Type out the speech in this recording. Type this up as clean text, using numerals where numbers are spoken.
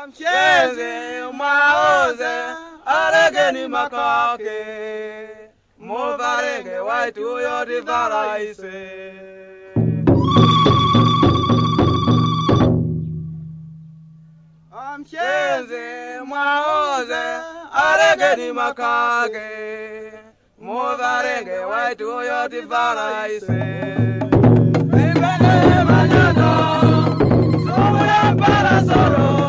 Amshenzi mwaoze aregeni makake Movarenge waitu yodi varaise Amshenzi mwaoze aregeni makake Movarenge waitu yodi varaise Zibene manyono Subure para soro